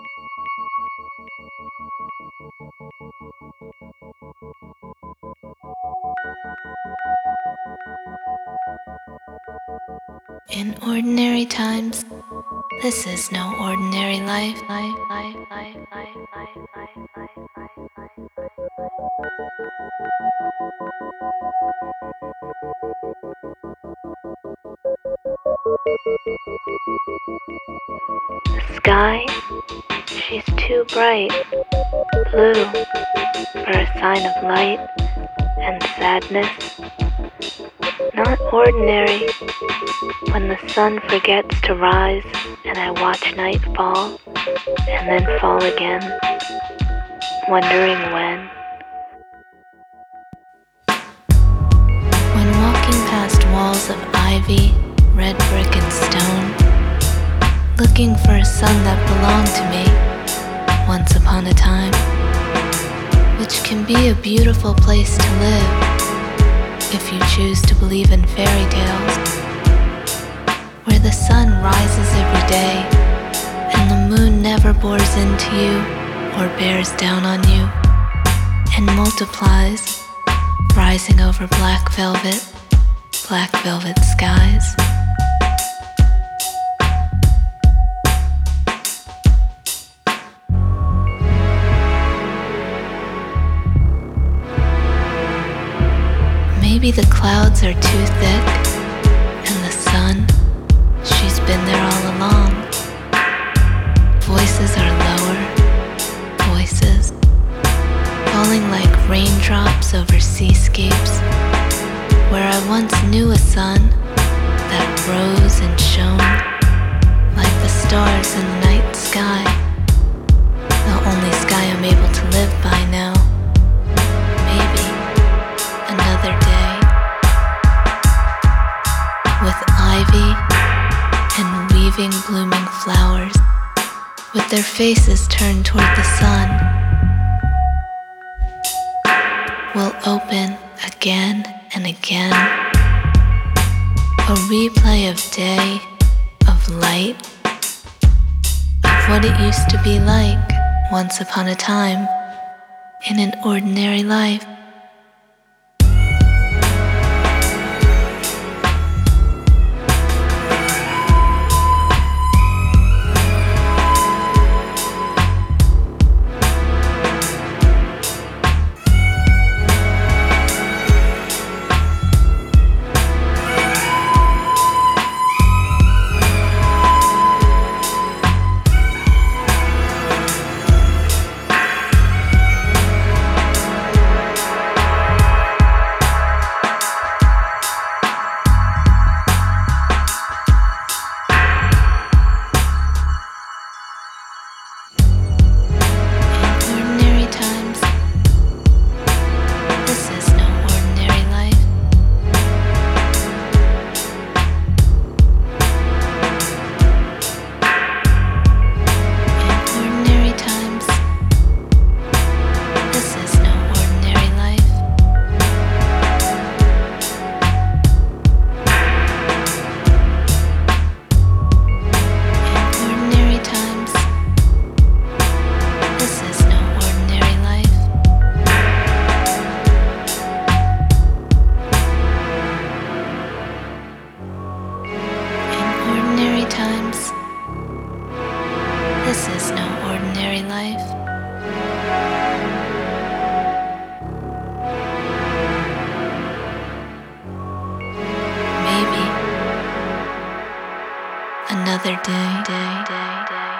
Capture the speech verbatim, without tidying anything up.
In ordinary times, this is no ordinary life. Life, life, life, life, life, life, life, The sky, she's too bright, blue, for a sign of light and sadness. Not ordinary, when the sun forgets to rise and I watch night fall and then fall again, wondering when. When walking past walls of ivy, red brick and stone, looking for a sun that belonged to me once upon a time, which can be a beautiful place to live if you choose to believe in fairy tales, where the sun rises every day and the moon never bores into you or bears down on you, and multiplies, rising over black velvet, black velvet skies. Maybe the clouds are too thick, and the sun, she's been there all along. Voices are lower, voices, falling like raindrops over seascapes, where I once knew a sun that rose and shone like the stars in the night sky, the only sky I'm able to live by now. Maybe another day, with ivy and weaving blooming flowers, with their faces turned toward the sun, will open again and again, a replay of day, of light, of what it used to be like once upon a time in an ordinary life. This is no ordinary life. Maybe another day, day, day, day.